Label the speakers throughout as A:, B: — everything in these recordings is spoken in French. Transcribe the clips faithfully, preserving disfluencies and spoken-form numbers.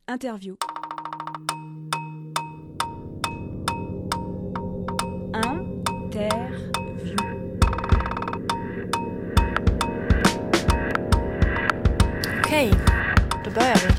A: Interview. Interview.
B: Okej, då börjar vi.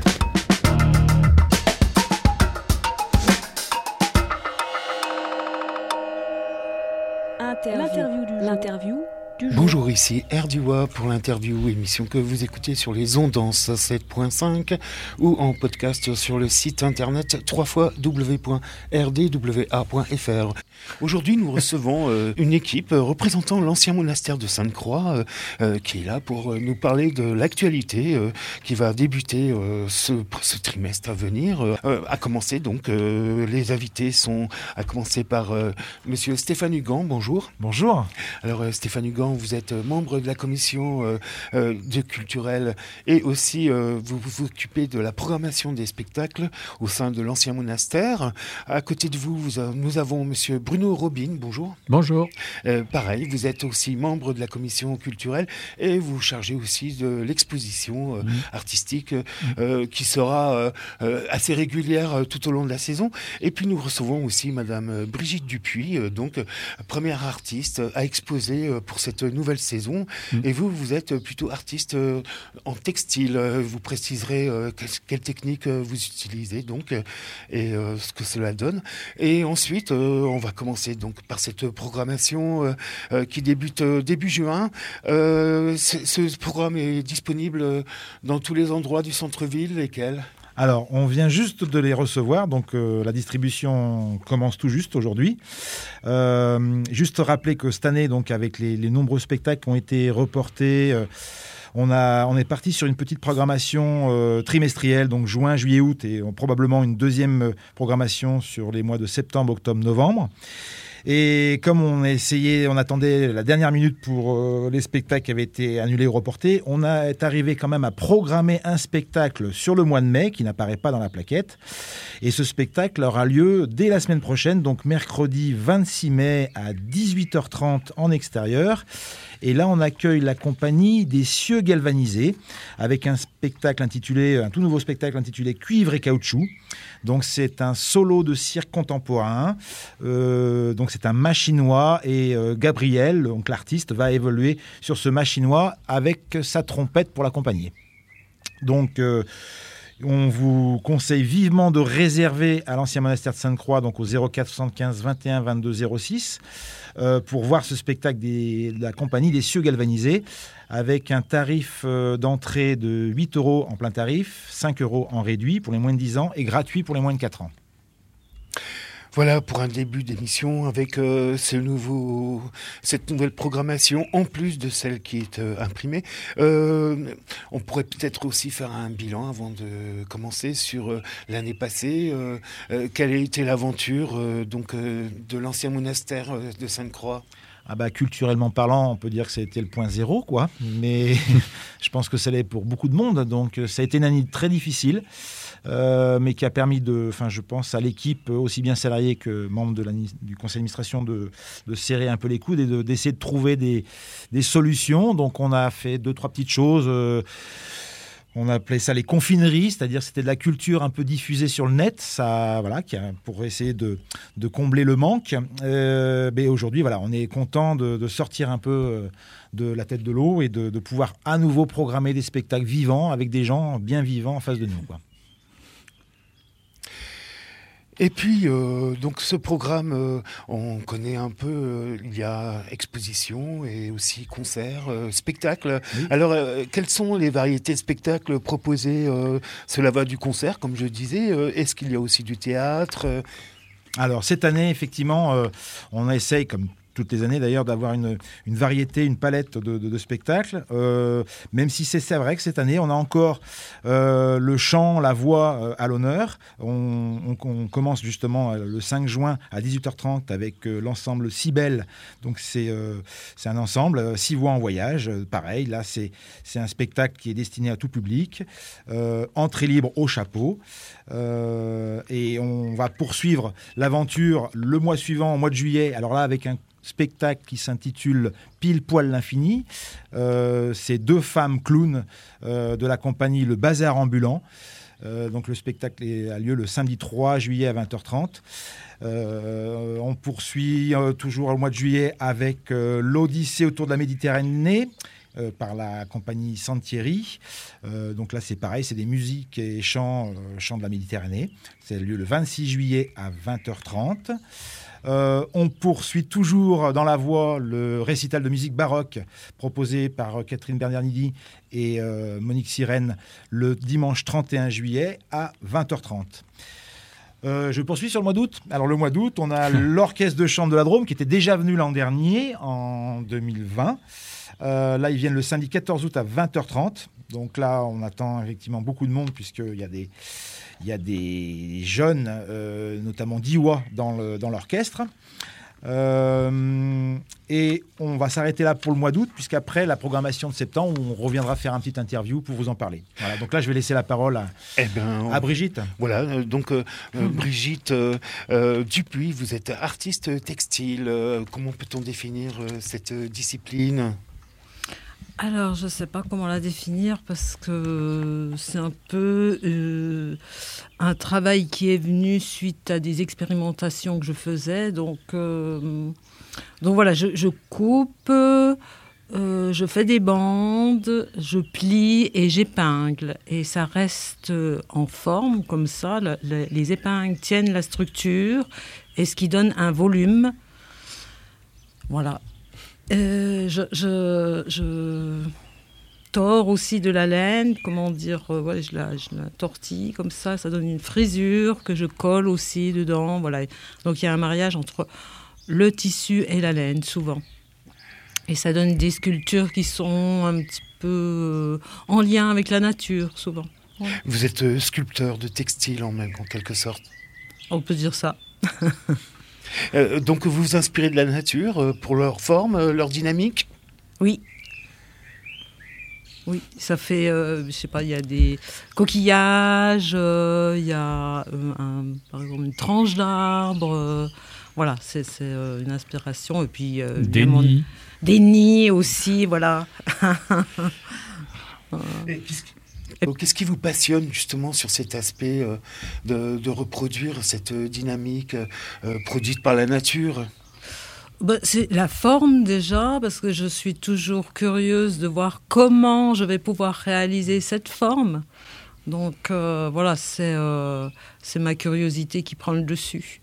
A: Interview. L'interview du jour. L'interview du jour.
C: Bonjour, ici Erdiwa pour l'interview, émission que vous écoutez sur les ondes en sept point cinq ou en podcast sur le site internet w w w point r d w a point f r. Aujourd'hui, nous recevons euh, une équipe représentant l'ancien monastère de Sainte-Croix euh, euh, qui est là pour nous parler de l'actualité euh, qui va débuter euh, ce, ce trimestre à venir. Euh, à commencer, donc, euh, les invités sont à commencer par euh, Monsieur Stéphane Hugan. Bonjour.
D: Bonjour.
C: Alors, euh, Stéphane Hugan, vous êtes membre de la commission euh, euh, de culturelle et aussi euh, vous vous occupez de la programmation des spectacles au sein de l'ancien monastère. À côté de vous, vous a, nous avons Monsieur Bruno Robin. Bonjour.
D: Bonjour.
C: Euh, pareil, vous êtes aussi membre de la commission culturelle et vous vous chargez aussi de l'exposition euh, mmh. artistique euh, mmh. qui sera euh, euh, assez régulière euh, tout au long de la saison. Et puis nous recevons aussi Madame Brigitte Dupuis, euh, donc euh, première artiste à exposer euh, pour cette nouvelle saison. Mmh. Et vous, vous êtes plutôt artiste euh, en textile. Vous préciserez euh, quelle, quelle technique euh, vous utilisez donc euh, et euh, ce que cela donne. Et ensuite, euh, on va commencer donc par cette programmation euh, euh, qui débute euh, début juin. Euh, ce programme est disponible dans tous les endroits du centre-ville. Lesquels ?
D: Alors, on vient juste de les recevoir, donc euh, la distribution commence tout juste aujourd'hui. Euh, juste rappeler que cette année, donc avec les, les nombreux spectacles qui ont été reportés, euh, on, a, on est parti sur une petite programmation euh, trimestrielle, donc juin, juillet, août, et euh, probablement une deuxième programmation sur les mois de septembre, octobre, novembre. Et comme on a essayé, on attendait la dernière minute pour euh, les spectacles qui avaient été annulés ou reportés, on a, est arrivé quand même à programmer un spectacle sur le mois de mai qui n'apparaît pas dans la plaquette. Et ce spectacle aura lieu dès la semaine prochaine, donc mercredi vingt-six mai à dix-huit heures trente en extérieur. Et là, on accueille la compagnie des Cieux Galvanisés avec un spectacle intitulé, un tout nouveau spectacle intitulé Cuivre et caoutchouc. Donc, c'est un solo de cirque contemporain. Euh, donc, c'est un machinois et euh, Gabriel, donc l'artiste, va évoluer sur ce machinois avec sa trompette pour l'accompagner. Donc, euh, on vous conseille vivement de réserver à l'ancien monastère de Sainte-Croix, donc au zéro quatre soixante-quinze vingt et un vingt-deux zéro six, euh, pour voir ce spectacle des, de la compagnie des Cieux Galvanisés, avec un tarif euh, d'entrée de huit euros en plein tarif, cinq euros en réduit pour les moins de dix ans et gratuit pour les moins de quatre ans.
C: Voilà pour un début d'émission avec euh, ce nouveau, cette nouvelle programmation en plus de celle qui est euh, imprimée. Euh, on pourrait peut-être aussi faire un bilan avant de commencer sur euh, l'année passée. Euh, euh, quelle a été l'aventure euh, donc euh, de l'ancien monastère euh, de Sainte-Croix ?
D: Ah bah, culturellement parlant, on peut dire que ça a été le point zéro, quoi. Mais je pense que ça l'est pour beaucoup de monde. Donc ça a été une année très difficile. Euh, mais qui a permis de, enfin, je pense à l'équipe, aussi bien salariée que membre de la, du conseil d'administration, de, de serrer un peu les coudes et de, d'essayer de trouver des, des solutions. Donc, on a fait deux, trois petites choses. Euh, on appelait ça les confineries, c'est-à-dire c'était de la culture un peu diffusée sur le net, ça, voilà, qui a, pour essayer de, de combler le manque. Euh, mais aujourd'hui, voilà, on est content de, de sortir un peu de la tête de l'eau et de, de pouvoir à nouveau programmer des spectacles vivants avec des gens bien vivants en face de nous, quoi.
C: Et puis, euh, donc ce programme, euh, on connaît un peu, euh, il y a exposition et aussi concerts, euh, spectacles. Oui. Alors, euh, quelles sont les variétés de spectacles proposés euh, Cela va du concert, comme je disais. Euh, est-ce qu'il y a aussi du théâtre euh...
D: Alors, cette année, effectivement, euh, on essaye, comme toutes les années d'ailleurs, d'avoir une, une variété, une palette de, de, de spectacles, euh, même si c'est, c'est vrai que cette année, on a encore euh, le chant, la voix euh, à l'honneur. On, on, on commence justement euh, le cinq juin à dix-huit heures trente avec euh, l'ensemble Cybèle. Donc c'est, euh, c'est un ensemble, euh, six voix en voyage, euh, pareil, là c'est, c'est un spectacle qui est destiné à tout public, euh, entrée libre au chapeau, euh, et on va poursuivre l'aventure le mois suivant, au mois de juillet, alors là avec un spectacle qui s'intitule Pile poil l'infini. Euh, c'est deux femmes clowns euh, de la compagnie Le Bazar ambulant Euh, donc le spectacle est, a lieu le samedi trois juillet à vingt heures trente. Euh, on poursuit euh, toujours au mois de juillet avec euh, l'Odyssée autour de la Méditerranée euh, par la compagnie Sentieri. Euh, donc là c'est pareil, c'est des musiques et chants, euh, chants de la Méditerranée. Ça a lieu le vingt-six juillet à vingt heures trente. Euh, on poursuit toujours dans la voie le récital de musique baroque proposé par Catherine Bernardini et euh, Monique Sirène le dimanche trente et un juillet à vingt heures trente. Euh, je poursuis sur le mois d'août. Alors le mois d'août, on a l'Orchestre de Chambre de la Drôme qui était déjà venu l'an dernier, en deux mille vingt. Euh, là, ils viennent le samedi quatorze août à vingt heures trente. Donc là, on attend effectivement beaucoup de monde puisqu'il y a des, il y a des jeunes, euh, notamment d'Iwa, dans, le, dans l'orchestre. Euh, et on va s'arrêter là pour le mois d'août, puisqu'après la programmation de septembre, on reviendra faire un petit interview pour vous en parler. Voilà, donc là, je vais laisser la parole à,
C: eh ben, on...
D: à Brigitte.
C: Voilà, euh, donc euh, euh, Brigitte euh, euh, Dupuis, vous êtes artiste textile. Euh, comment peut-on définir euh, cette euh, discipline ?
A: Alors, je ne sais pas comment la définir parce que c'est un peu euh, un travail qui est venu suite à des expérimentations que je faisais. Donc, euh, donc voilà, je, je coupe, euh, je fais des bandes, je plie et j'épingle. Et ça reste en forme comme ça. Le, le, les épingles tiennent la structure et ce qui donne un volume. Voilà. Euh, je, je, je tords aussi de la laine, comment dire, euh, ouais, je, la, je la tortille comme ça, ça donne une frisure que je colle aussi dedans. Voilà. Donc il y a un mariage entre le tissu et la laine, souvent. Et ça donne des sculptures qui sont un petit peu euh, en lien avec la nature, souvent. Ouais.
C: Vous êtes euh, sculpteur de textile en même, en quelque sorte.
A: On peut dire ça.
C: Euh, donc vous vous inspirez de la nature euh, pour leur forme, euh, leur dynamique ?
A: Oui. Oui, ça fait, euh, je sais pas, il y a des coquillages, il euh, y a euh, un, par exemple une tranche d'arbre, euh, voilà, c'est, c'est euh, une inspiration. Et puis euh,
E: des nids.
A: Des nids aussi, voilà.
C: Et qu'est-ce qui... Qu'est-ce qui vous passionne justement sur cet aspect euh, de, de reproduire cette dynamique euh, produite par la nature ?
A: Bah, c'est la forme déjà, parce que je suis toujours curieuse de voir comment je vais pouvoir réaliser cette forme. Donc euh, voilà, c'est, euh, c'est ma curiosité qui prend le dessus.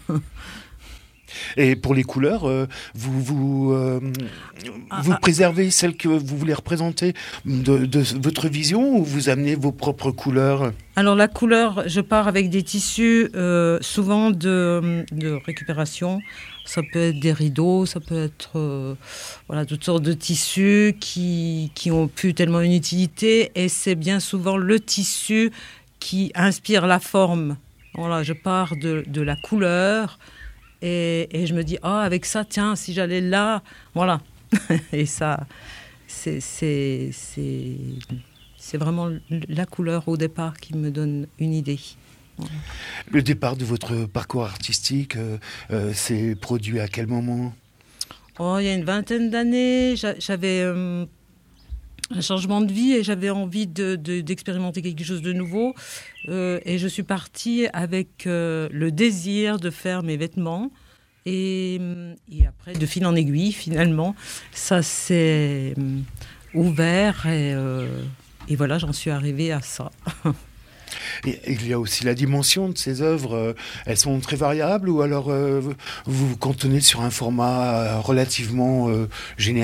C: Et pour les couleurs, euh, vous, vous, euh, ah, vous ah, préservez celles que vous voulez représenter de, de votre vision ou vous amenez vos propres couleurs ?
A: Alors la couleur, je pars avec des tissus euh, souvent de, de récupération. Ça peut être des rideaux, ça peut être euh, voilà, toutes sortes de tissus qui, qui ont plus tellement une utilité. Et c'est bien souvent le tissu qui inspire la forme. Voilà, je pars de, de la couleur. Et, et je me dis, ah, oh, avec ça, tiens, si j'allais là, voilà. Et ça, c'est, c'est, c'est, c'est vraiment la couleur au départ qui me donne une idée. Voilà.
C: Le départ de votre parcours artistique, euh, euh, s'est produit à quel moment ?
A: Oh, il y a une vingtaine d'années, j'avais euh, un changement de vie et j'avais envie de, de, d'expérimenter quelque chose de nouveau. Euh, et je suis partie avec euh, le désir de faire mes vêtements. Et, et après, de fil en aiguille, finalement, ça s'est euh, ouvert. Et, euh, et voilà, j'en suis arrivée à ça.
C: Et il y a aussi la dimension de ces œuvres. Euh, elles sont très variables ou alors euh, vous vous cantonnez sur un format euh, relativement euh, général ?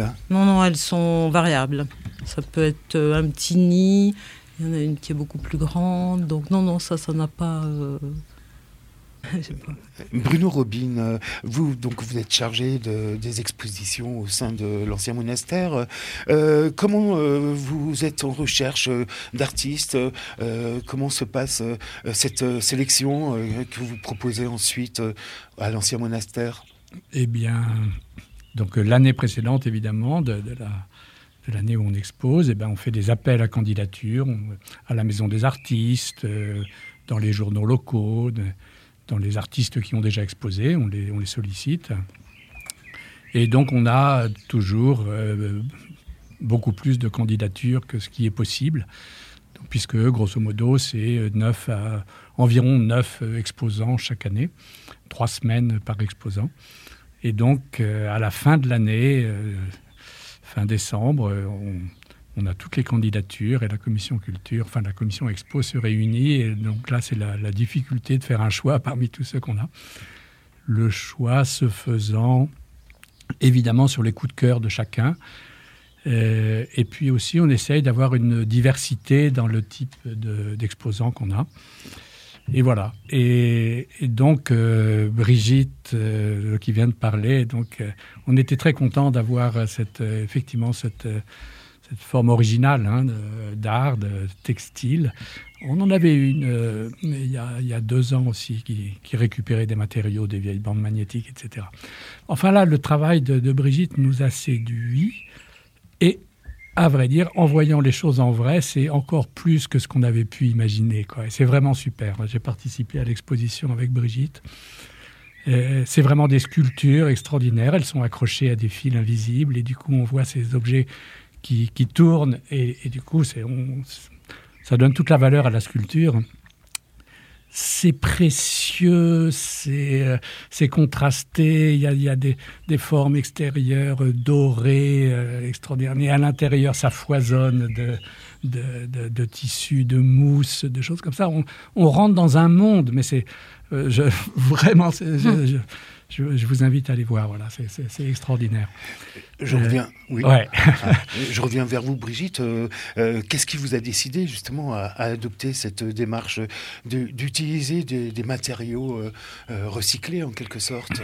A: Non, non, elles sont variables. Ça peut être euh, un petit nid, il y en a une qui est beaucoup plus grande. Donc non, non, ça, ça n'a pas... Euh... Je sais pas.
C: Bruno Robine, euh, vous, donc, vous êtes chargé de, des expositions au sein de l'ancien monastère. Euh, comment euh, vous êtes en recherche euh, d'artistes euh, Comment se passe euh, cette euh, sélection euh, que vous proposez ensuite euh, à l'ancien monastère ?
E: Eh bien, donc, l'année précédente, évidemment, de, de, la, de l'année où on expose, eh bien, on fait des appels à candidature on, à la Maison des artistes, euh, dans les journaux locaux, de, dans les artistes qui ont déjà exposé, on les, on les sollicite. Et donc, on a toujours euh, beaucoup plus de candidatures que ce qui est possible. Donc, puisque, grosso modo, c'est neuf à, environ neuf exposants chaque année, trois semaines par exposant. Et donc, euh, à la fin de l'année, euh, fin décembre, on, on a toutes les candidatures et la commission culture, enfin la commission expo se réunit. Et donc là, c'est la, la difficulté de faire un choix parmi tous ceux qu'on a. Le choix se faisant évidemment sur les coups de cœur de chacun. Euh, et puis aussi, on essaye d'avoir une diversité dans le type de, d'exposants qu'on a. Et voilà. Et, et donc, euh, Brigitte, euh, qui vient de parler, donc, euh, on était très content d'avoir cette, euh, effectivement cette, euh, cette forme originale hein, de, d'art, de textile. On en avait une euh, il, y a, il y a deux ans aussi, qui, qui récupérait des matériaux, des vieilles bandes magnétiques, et cetera. Enfin là, le travail de, de Brigitte nous a séduits. Et à vrai dire, en voyant les choses en vrai, c'est encore plus que ce qu'on avait pu imaginer, quoi. Et c'est vraiment super. J'ai participé à l'exposition avec Brigitte. Et c'est vraiment des sculptures extraordinaires. Elles sont accrochées à des fils invisibles. Et du coup, on voit ces objets qui, qui tournent. Et, et du coup, c'est, on, ça donne toute la valeur à la sculpture. C'est précieux, c'est, euh, c'est contrasté, il y a, il y a des, des formes extérieures euh, dorées, euh, extraordinaires. Et à l'intérieur, ça foisonne de, de, de, de tissus, de mousse, de choses comme ça. On, on rentre dans un monde, mais c'est euh, je, vraiment, c'est, je, je, je, je vous invite à aller voir. Voilà, c'est, c'est, c'est extraordinaire.
C: Je
E: euh,
C: reviens, oui.
E: Ouais.
C: Je reviens vers vous, Brigitte. Euh, euh, qu'est-ce qui vous a décidé justement à, à adopter cette démarche de, d'utiliser des, des matériaux euh, euh, recyclés en quelque sorte?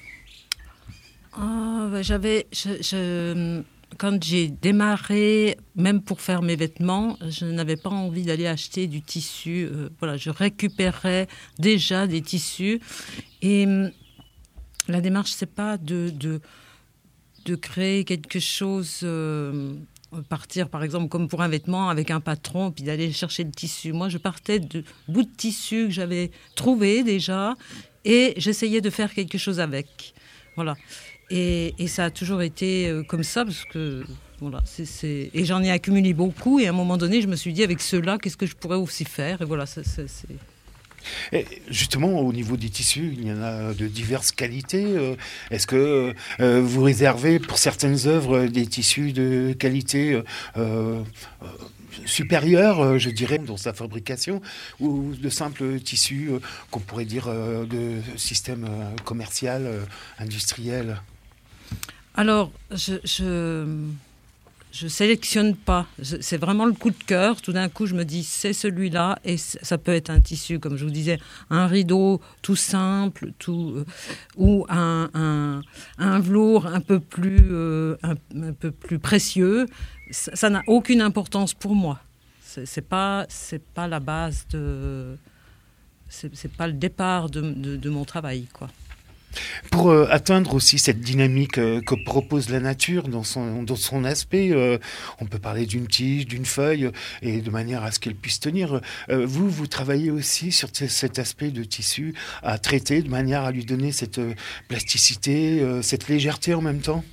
A: Oh, bah, j'avais, je, je, quand j'ai démarré, même pour faire mes vêtements, je n'avais pas envie d'aller acheter du tissu. Euh, voilà, je récupérais déjà des tissus. Et hum, la démarche, c'est pas de, de, de créer quelque chose, euh, partir par exemple comme pour un vêtement avec un patron, puis d'aller chercher le tissu. Moi, je partais de bouts de tissu que j'avais trouvé déjà, et j'essayais de faire quelque chose avec. Voilà. Et, et ça a toujours été euh, comme ça, parce que voilà, c'est, c'est... et j'en ai accumulé beaucoup. Et à un moment donné, je me suis dit, avec ceux-là, qu'est-ce que je pourrais aussi faire? Et voilà, c'est, c'est, c'est...
C: Et justement, au niveau des tissus, il y en a de diverses qualités. Est-ce que euh, vous réservez pour certaines œuvres des tissus de qualité euh, euh, supérieure, je dirais, dans sa fabrication, ou de simples tissus euh, qu'on pourrait dire euh, de système euh, commercial, euh, industriel?
A: Alors, je... je... Je sélectionne pas. C'est vraiment le coup de cœur. Tout d'un coup, je me dis, c'est celui-là. Et ça peut être un tissu, comme je vous disais, un rideau tout simple, tout, euh, ou un, un, un velours un peu plus, euh, un, un peu plus précieux. Ça, ça n'a aucune importance pour moi. C'est, c'est pas, c'est pas la base de... C'est, c'est pas le départ de, de, de mon travail, quoi.
C: Pour euh, atteindre aussi cette dynamique euh, que propose la nature dans son, dans son aspect, euh, on peut parler d'une tige, d'une feuille, euh, et de manière à ce qu'elle puisse tenir. Euh, vous, vous travaillez aussi sur t- cet aspect de tissu à traiter de manière à lui donner cette euh, plasticité, euh, cette légèreté en même temps?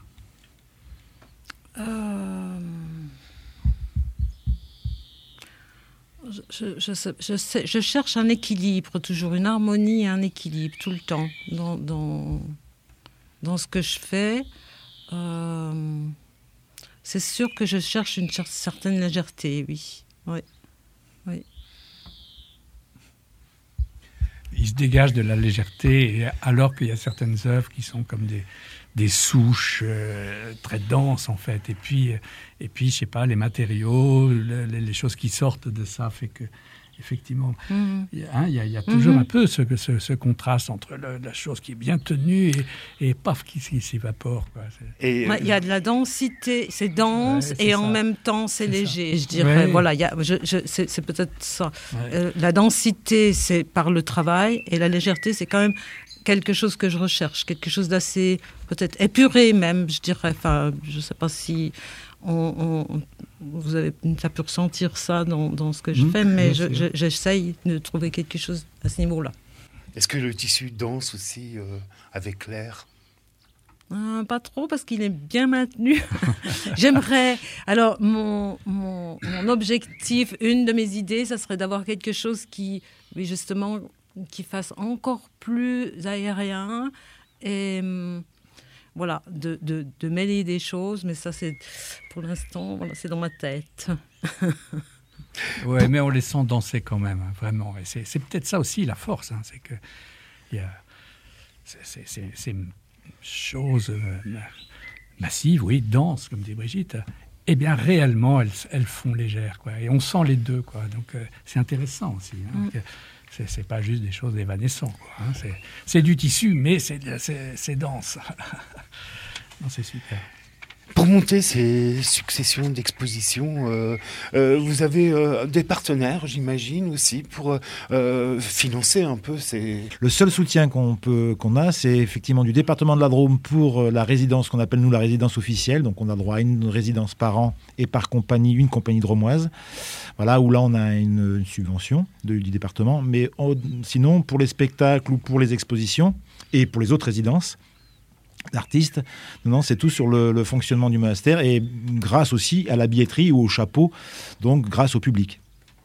A: euh... Je, je, sais, je, sais, je cherche un équilibre, toujours une harmonie et un équilibre tout le temps dans, dans, dans ce que je fais. Euh, c'est sûr que je cherche une certaine légèreté, oui. oui. oui.
E: Il se dégage de la légèreté, alors qu'il y a certaines œuvres qui sont comme des, des souches euh, très denses, en fait. Et puis, et puis, je sais pas, les matériaux, le, les choses qui sortent de ça fait que, effectivement, mmh. il, y a, hein, il, y a, il y a toujours mmh. un peu ce, ce, ce contraste entre le, la chose qui est bien tenue et, et paf, qui, qui s'évapore, quoi.
A: Et ouais, il y a de la densité, c'est dense, ouais, c'est et ça. En même temps, c'est, c'est léger, ça. Je dirais.
E: Ouais.
A: Voilà, il y a, je, je, c'est, c'est peut-être ça. Ouais. Euh, la densité, c'est par le travail, et la légèreté, c'est quand même quelque chose que je recherche, quelque chose d'assez, peut-être épuré même, je dirais. Enfin, je ne sais pas si on, on, vous avez ça pu ressentir ça dans, dans ce que je mmh, fais, mais je, je, j'essaye de trouver quelque chose à ce niveau-là.
C: Est-ce que le tissu danse aussi euh, avec l'air?
A: Euh, pas trop, parce qu'il est bien maintenu. J'aimerais... Alors, mon, mon, mon objectif, une de mes idées, ça serait d'avoir quelque chose qui, oui, justement, qui fasse encore plus aérien et... Voilà, de, de, de mêler des choses, mais ça, c'est, pour l'instant, voilà, c'est dans ma tête.
E: Oui, mais on les sent danser quand même, hein, vraiment. Et c'est, c'est peut-être ça aussi la force, hein, c'est que y a, c'est, c'est, c'est, c'est une chose euh, massive, oui, dense, comme dit Brigitte. Eh bien, réellement, elles, elles font légère, quoi. Et on sent les deux, quoi. Donc, euh, c'est intéressant aussi. Hein, mm. que, c'est, c'est pas juste des choses évanescentes, quoi. Hein, c'est, c'est du tissu, mais c'est, c'est, c'est dense. Non, c'est super.
C: Pour monter ces successions d'expositions, euh, euh, vous avez euh, des partenaires, j'imagine, aussi, pour euh, financer un peu ces...
D: Le seul soutien qu'on peut, qu'on a, c'est effectivement du département de la Drôme pour la résidence qu'on appelle, nous, la résidence officielle. Donc, on a droit à une résidence par an et par compagnie, une compagnie drômoise. Voilà, où là, on a une, une subvention de, du département. Mais on, sinon, pour les spectacles ou pour les expositions et pour les autres résidences d'artistes, non, c'est tout sur le, le fonctionnement du monastère et grâce aussi à la billetterie ou au chapeau, donc grâce au public.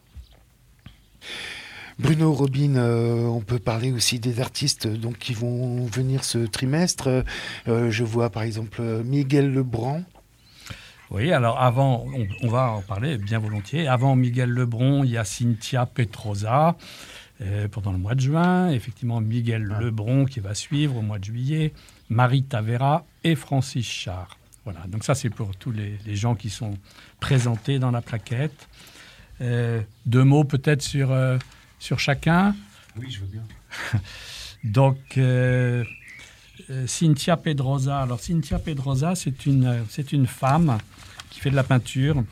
C: Bruno Robin, euh, on peut parler aussi des artistes donc, qui vont venir ce trimestre. Euh, je vois par exemple Miguel Lebrun.
E: Oui, alors avant, on, on va en parler bien volontiers. Avant Miguel Lebrun, il y a Cynthia Petrosa euh, pendant le mois de juin. Effectivement, Miguel ah. Lebrun qui va suivre au mois de juillet. Marie Tavera et Francis Char. Voilà, donc ça c'est pour tous les, les gens qui sont présentés dans la plaquette. Euh, deux mots peut-être sur, euh, sur chacun.
C: Oui, je veux bien.
E: Donc, euh, euh, Cynthia Pedrosa. Alors, Cynthia Pedrosa, c'est une, c'est une femme qui fait de la peinture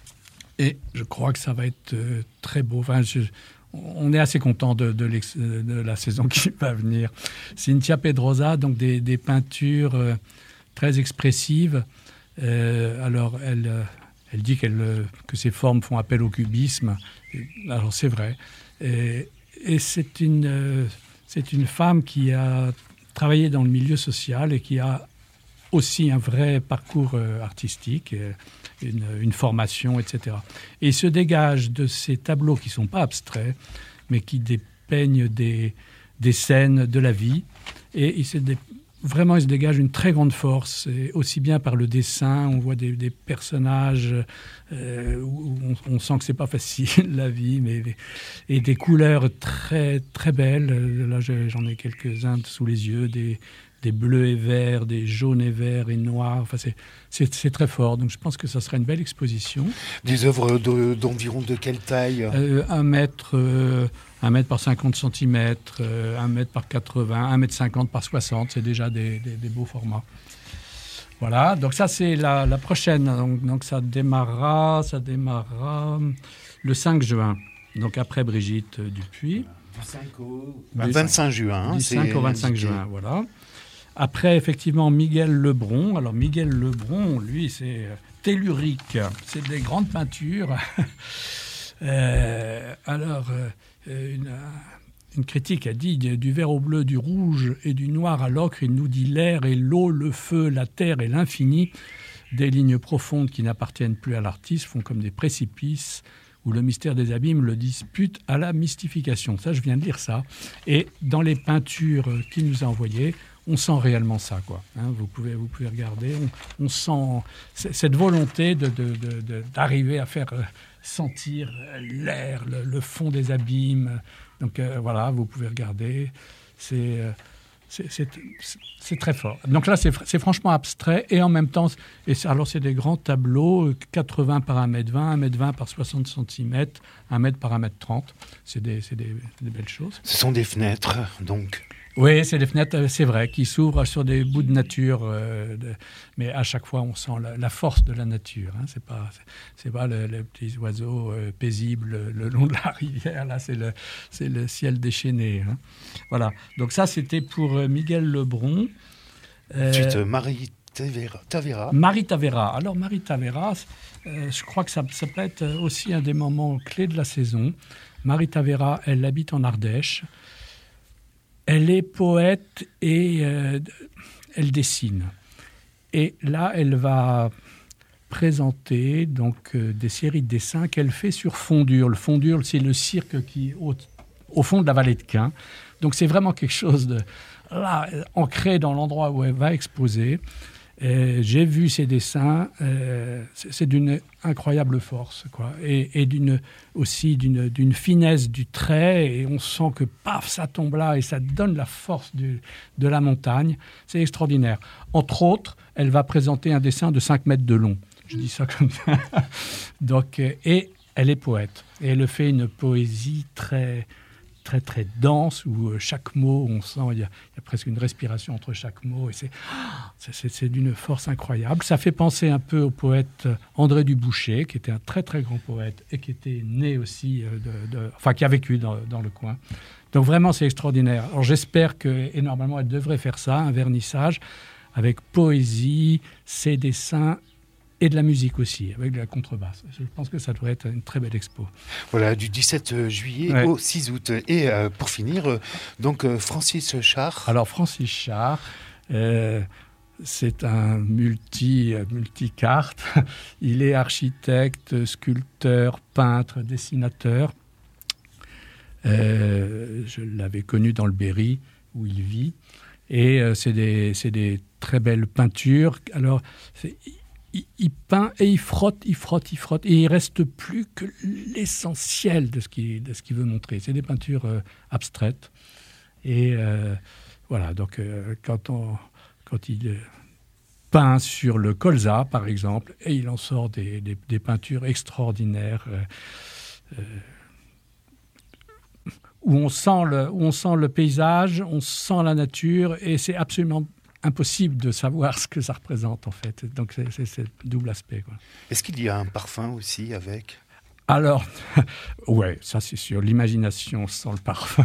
E: et je crois que ça va être euh, très beau. Enfin, je, on est assez content de, de, de la saison qui va venir. Cynthia Pedrosa, donc des, des peintures euh, très expressives. Euh, alors, elle, euh, elle dit qu'elle, euh, que ses formes font appel au cubisme. Et, alors, c'est vrai. Et, et c'est, une, euh, c'est une femme qui a travaillé dans le milieu social et qui a aussi un vrai parcours euh, artistique. Et, Une, une formation, et cetera. Et il se dégage de ces tableaux qui ne sont pas abstraits, mais qui dépeignent des, des scènes de la vie. Et il se dé... vraiment, il se dégage une très grande force, et aussi bien par le dessin, on voit des, des personnages euh, où on, on sent que ce n'est pas facile, la vie, mais, et des couleurs très, très belles. Là, j'en ai quelques-uns sous les yeux, des... des bleus et verts, des jaunes et verts et noirs. Enfin, c'est, c'est, c'est très fort. Donc, je pense que ça sera une belle exposition.
C: Des œuvres de, d'environ de quelle taille ?
E: euh, Un mètre, euh, un mètre par cinquante centimètres, euh, un mètre par quatre-vingts, un mètre cinquante par soixante. C'est déjà des, des, des beaux formats. Voilà. Donc, ça, c'est la, la prochaine. Donc, donc, ça démarrera, ça démarrera le cinq juin. Donc, après Brigitte Dupuis.
C: Du cinq au vingt-cinq juin. Hein,
E: du cinq au vingt-cinq juin, voilà. Après, effectivement, Miguel Lebrun. Alors, Miguel Lebrun, lui, c'est tellurique. C'est des grandes peintures. euh, alors, euh, une, une critique a dit « Du vert au bleu, du rouge et du noir à l'ocre, il nous dit l'air et l'eau, le feu, la terre et l'infini. Des lignes profondes qui n'appartiennent plus à l'artiste font comme des précipices où le mystère des abîmes le dispute à la mystification. » Ça, je viens de lire ça. Et dans les peintures qu'il nous a envoyées, on sent réellement ça, quoi. Hein, vous pouvez, vous pouvez regarder. On, on sent cette volonté de, de, de, de, d'arriver à faire sentir l'air, le, le fond des abîmes. Donc euh, voilà, vous pouvez regarder. C'est, euh, c'est, c'est, c'est très fort. Donc là, c'est, c'est franchement abstrait et en même temps, et c'est, alors c'est des grands tableaux, quatre-vingts par un mètre vingt, un mètre vingt par soixante centimètres, un mètre par un mètre trente. C'est des, c'est des, c'est des belles choses.
C: Ce sont des fenêtres, donc.
E: Oui, c'est des fenêtres, c'est vrai, qui s'ouvrent sur des bouts de nature, euh, de, mais à chaque fois, on sent la, la force de la nature. Hein. C'est pas, c'est, c'est pas le, les petits oiseaux euh, paisibles le long de la rivière. Là, c'est le, c'est le ciel déchaîné. Hein. Voilà. Donc ça, c'était pour Miguel Lebrun.
C: Euh, Ensuite, Marie Tavera. Tavera.
E: Marie Tavera. Alors, Marie Tavera, euh, je crois que ça, ça peut être aussi un des moments clés de la saison. Marie Tavera, elle habite en Ardèche. Elle est poète et euh, elle dessine. Et là, elle va présenter donc euh, des séries de dessins qu'elle fait sur fondure. Le fondure, c'est le cirque qui est au, au fond de la vallée de Quin. Donc c'est vraiment quelque chose de là, ancré dans l'endroit où elle va exposer. Et j'ai vu ces dessins, euh, c'est, c'est d'une incroyable force, quoi, et, et d'une, aussi d'une, d'une finesse du trait, et on sent que paf, ça tombe là, et ça donne la force du, de la montagne. C'est extraordinaire. Entre autres, elle va présenter un dessin de cinq mètres de long. Je dis ça comme ça. Donc, euh, et elle est poète, et elle fait une poésie très... très très dense, où chaque mot, on sent, il y, a, il y a presque une respiration entre chaque mot, et c'est, c'est, c'est, c'est d'une force incroyable. Ça fait penser un peu au poète André Dubouché, qui était un très très grand poète, et qui était né aussi, de, de, enfin qui a vécu dans, dans le coin. Donc vraiment, c'est extraordinaire. Alors j'espère que, et normalement, elle devrait faire ça, un vernissage, avec poésie, ses dessins, et de la musique aussi, avec de la contrebasse. Je pense que ça devrait être une très belle expo.
C: Voilà, du dix-sept juillet ouais. au six août. Et euh, pour finir, euh, donc euh, Francis Char.
E: Alors Francis Char, euh, c'est un multi, multicarte. Il est architecte, sculpteur, peintre, dessinateur. Euh, je l'avais connu dans le Berry, où il vit. Et euh, c'est, des, c'est des très belles peintures. Alors, c'est... Il, il peint et il frotte, il frotte, il frotte, et il ne reste plus que l'essentiel de ce qu'il, de ce qu'il veut montrer. C'est des peintures euh, abstraites. Et euh, voilà, donc euh, quand, on, quand il euh, peint sur le colza, par exemple, et il en sort des, des, des peintures extraordinaires, euh, euh, où, on sent le, où on sent le paysage, on sent la nature, et c'est absolument impossible de savoir ce que ça représente, en fait. Donc, c'est, c'est, c'est double aspect, quoi.
C: Est-ce qu'il y a un parfum aussi avec ?
E: Alors, ouais, ça c'est sûr, l'imagination sans le parfum.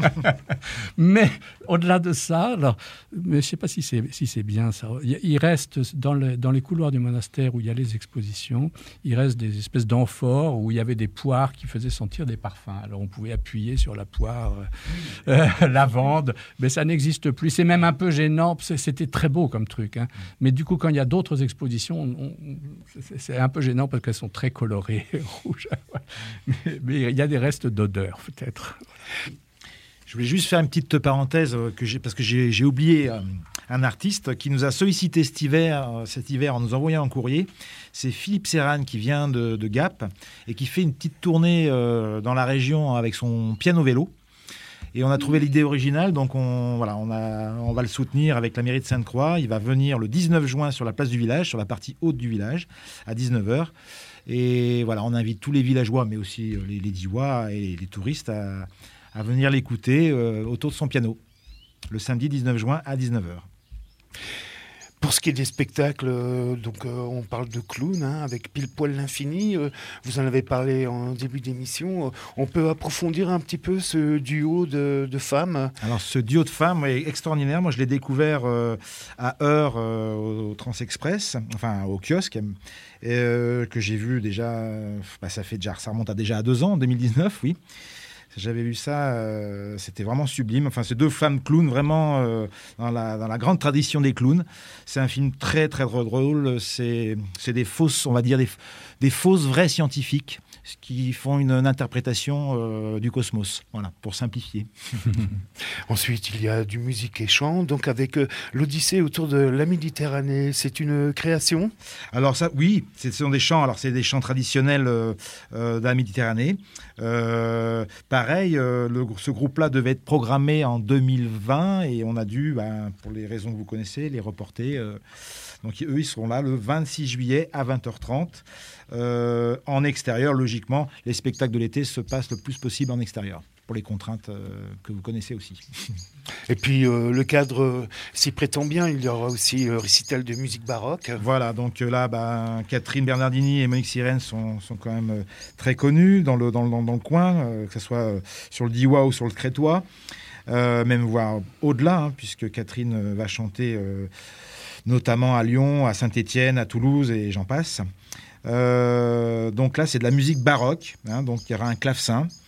E: Mais au-delà de ça, alors, mais je ne sais pas si c'est, si c'est bien ça. Il reste dans, le, dans les couloirs du monastère où il y a les expositions, il reste des espèces d'amphores où il y avait des poires qui faisaient sentir des parfums. Alors on pouvait appuyer sur la poire euh, euh, lavande, mais ça n'existe plus. C'est même un peu gênant, c'était très beau comme truc. Hein. Mais du coup, quand il y a d'autres expositions, on, on, c'est, c'est un peu gênant parce qu'elles sont très colorées, rouges. Mais, mais il y a des restes d'odeur, peut-être.
D: Je voulais juste faire une petite parenthèse que j'ai, parce que j'ai, j'ai oublié euh, un artiste qui nous a sollicité cet hiver, euh, cet hiver en nous envoyant un courrier. C'est Philippe Serran qui vient de, de Gap et qui fait une petite tournée euh, dans la région avec son piano-vélo. Et on a trouvé l'idée originale, donc on, voilà, on, a, on va le soutenir avec la mairie de Sainte-Croix. Il va venir le dix-neuf juin sur la place du village, sur la partie haute du village, à dix-neuf heures. Et voilà, on invite tous les villageois, mais aussi les, les Diois et les touristes à, à venir l'écouter euh, autour de son piano, le samedi dix-neuf juin à dix-neuf heures.
C: Pour ce qui est des spectacles, euh, donc, euh, on parle de clown, hein, avec Pile Poil l'Infini. Euh, vous en avez parlé en début d'émission. Euh, on peut approfondir un petit peu ce duo de, de femmes.
D: Alors, ce duo de femmes est extraordinaire. Moi, je l'ai découvert euh, à Heure, euh, au Transexpress, enfin au kiosque, euh, que j'ai vu déjà. Bah, ça fait déjà, ça remonte à déjà à deux ans, en deux mille dix-neuf, oui. J'avais vu ça, euh, c'était vraiment sublime. Enfin, ces deux femmes clowns, vraiment euh, dans, la, dans la grande tradition des clowns. C'est un film très, très drôle. C'est, c'est des fausses, on va dire, des, des fausses vraies scientifiques qui font une, une interprétation euh, du cosmos. Voilà, pour simplifier.
C: Ensuite, il y a du musique et chant, donc avec euh, l'Odyssée autour de la Méditerranée. C'est une création ?
D: Alors ça, oui, ce sont des chants. Alors c'est des chants traditionnels euh, euh, de la Méditerranée. Euh, pareil, euh, le, ce groupe-là devait être programmé en deux mille vingt et on a dû, ben, pour les raisons que vous connaissez, les reporter. Euh, donc eux, ils seront là le vingt-six juillet à vingt heures trente. Euh, en extérieur, logiquement, les spectacles de l'été se passent le plus possible en extérieur, pour les contraintes euh, que vous connaissez aussi.
C: Et puis euh, le cadre euh, s'y prétend bien, il y aura aussi euh, récital de musique baroque.
D: Voilà, donc euh, là, bah, Catherine Bernardini et Monique Sirène sont, sont quand même euh, très connues dans le, dans le, dans le coin, euh, que ce soit euh, sur le Diois ou sur le Crétois, euh, même voire au-delà, hein, puisque Catherine euh, va chanter euh, notamment à Lyon, à Saint-Étienne, à Toulouse et j'en passe. Euh, donc là, c'est de la musique baroque, hein, donc il y aura un clavecin.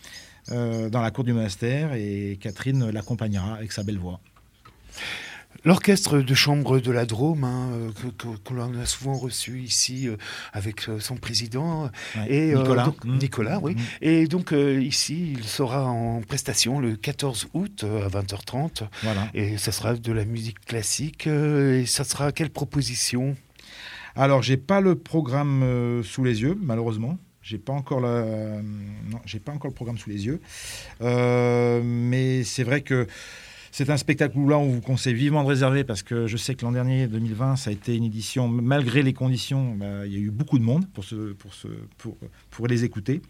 D: euh, dans la cour du monastère, et Catherine l'accompagnera avec sa belle voix.
C: L'orchestre de chambre de la Drôme, hein, que, que, que l'on a souvent reçu ici euh, avec euh, son président,
D: ouais.
C: et,
D: Nicolas.
C: Euh, donc,
D: mmh.
C: Nicolas, oui. Mmh. Et donc euh, ici, il sera en prestation le quatorze août euh, à vingt heures trente.
D: Voilà.
C: Et ça sera de la musique classique. Euh, et ça sera quelle proposition ?
D: Alors, j'ai pas le programme euh, sous les yeux, malheureusement. J'ai pas encore la... non, j'ai pas encore le programme sous les yeux. Euh, mais c'est vrai que c'est un spectacle où là, on vous conseille vivement de réserver, parce que je sais que l'an dernier, deux mille vingt, ça a été une édition, malgré les conditions, bah, il y a eu beaucoup de monde pour, ce, pour, ce, pour, pour les écouter.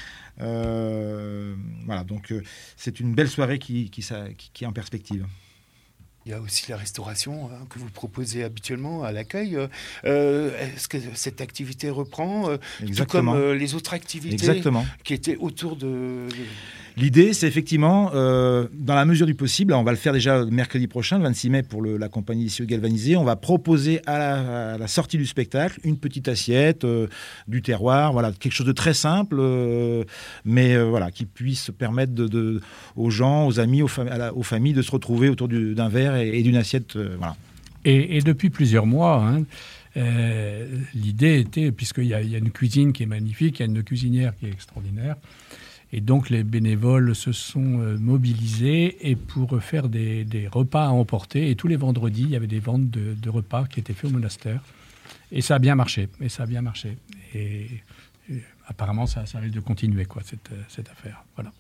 D: Euh, voilà, donc euh, c'est une belle soirée qui, qui, ça, qui, qui est en perspective.
C: Il y a aussi la restauration hein, que vous proposez habituellement à l'accueil. Euh, est-ce que cette activité reprend euh, tout comme euh, les autres activités
D: Exactement.
C: Qui étaient autour de... de...
D: L'idée, c'est effectivement, euh, dans la mesure du possible, on va le faire déjà mercredi prochain, le vingt-six mai, pour le, la compagnie Cieux Galvanisés, on va proposer à la, à la sortie du spectacle une petite assiette, euh, du terroir, voilà, quelque chose de très simple, euh, mais euh, voilà, qui puisse permettre de, de, aux gens, aux amis, aux, fam- à la, aux familles de se retrouver autour du, d'un verre et, et d'une assiette. Euh, voilà.
E: Et, et depuis plusieurs mois, hein, euh, l'idée était, puisqu'il y a, il y a une cuisine qui est magnifique, il y a une cuisinière qui est extraordinaire, et donc les bénévoles se sont euh, mobilisés et pour faire des, des repas à emporter. Et tous les vendredis, il y avait des ventes de, de repas qui étaient faits au monastère. Et ça a bien marché. Et ça a bien marché. Et, et apparemment, ça, ça risque de continuer, quoi, cette, cette affaire. Voilà.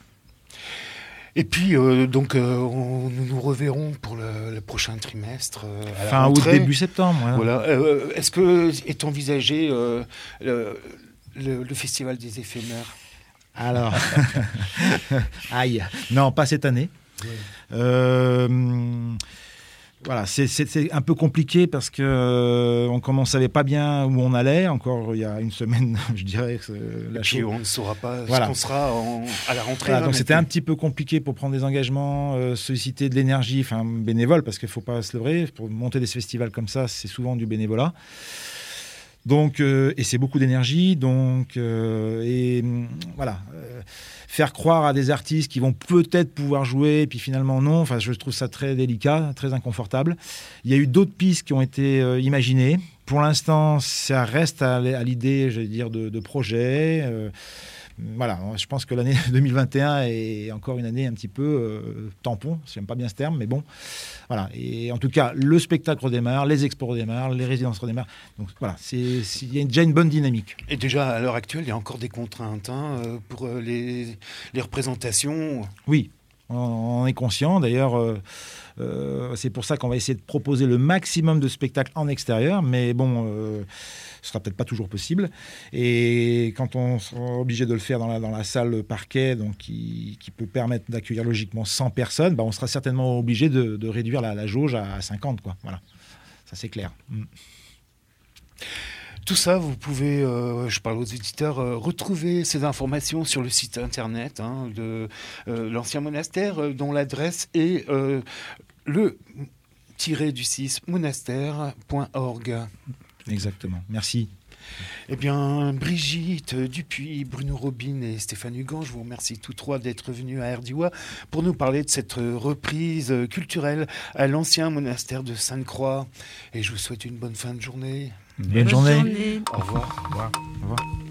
C: Et puis, euh, donc, euh, on, nous nous reverrons pour le, le prochain trimestre. Euh, à la
D: fin août, début septembre. Ouais.
C: Voilà. Euh, est-ce que est envisagé euh, le, le, le festival des éphémères ?
D: Alors, aïe, non, pas cette année. Ouais. Euh, voilà, c'est, c'est, c'est un peu compliqué parce que euh, on ne savait pas bien où on allait. Encore il y a une semaine, je dirais. Que la
C: Et puis
D: chose...
C: on ne saura pas
D: voilà.
C: ce qu'on sera en, à la rentrée.
D: Voilà,
C: là,
D: donc c'était
C: plus.
D: un petit peu compliqué pour prendre des engagements, euh, solliciter de l'énergie, enfin bénévole, parce qu'il ne faut pas se leurrer. Pour monter des festivals comme ça, c'est souvent du bénévolat. Donc, euh, et c'est beaucoup d'énergie. Donc, euh, et voilà, euh, faire croire à des artistes qui vont peut-être pouvoir jouer, et puis finalement non. Enfin, je trouve ça très délicat, très inconfortable. Il y a eu d'autres pistes qui ont été euh, imaginées. Pour l'instant, ça reste à, à l'idée, je vais dire, de, de projet. Euh, Voilà, je pense que l'année deux mille vingt et un est encore une année un petit peu euh, tampon, j'aime pas bien ce terme, mais bon, voilà. Et en tout cas, le spectacle redémarre, les expos redémarrent, les résidences redémarrent. Donc voilà, c'est, c'est, il y a déjà une bonne dynamique.
C: Et déjà, à l'heure actuelle, il y a encore des contraintes hein, pour les, les représentations.
D: Oui, on, on est conscient. D'ailleurs, euh, euh, c'est pour ça qu'on va essayer de proposer le maximum de spectacles en extérieur, mais bon... Euh, ce sera peut-être pas toujours possible. Et quand on sera obligé de le faire dans la, dans la salle parquet, donc qui, qui peut permettre d'accueillir logiquement cent personnes, bah on sera certainement obligé de, de réduire la, la jauge à cinquante, quoi. Voilà, ça c'est clair. Mm.
C: Tout ça, vous pouvez, euh, je parle aux éditeurs, euh, retrouver ces informations sur le site internet hein, de euh, l'ancien monastère, euh, dont l'adresse est euh, le tiré du six monastère point org.
D: Exactement, merci.
C: Eh bien, Brigitte Dupuis, Bruno Robin et Stéphane Hugan, je vous remercie tous trois d'être venus à Erdiois pour nous parler de cette reprise culturelle à l'ancien monastère de Sainte-Croix. Et je vous souhaite une bonne fin de journée.
D: Bonne, bonne journée.
C: journée. Au revoir.
D: Au revoir. Au revoir.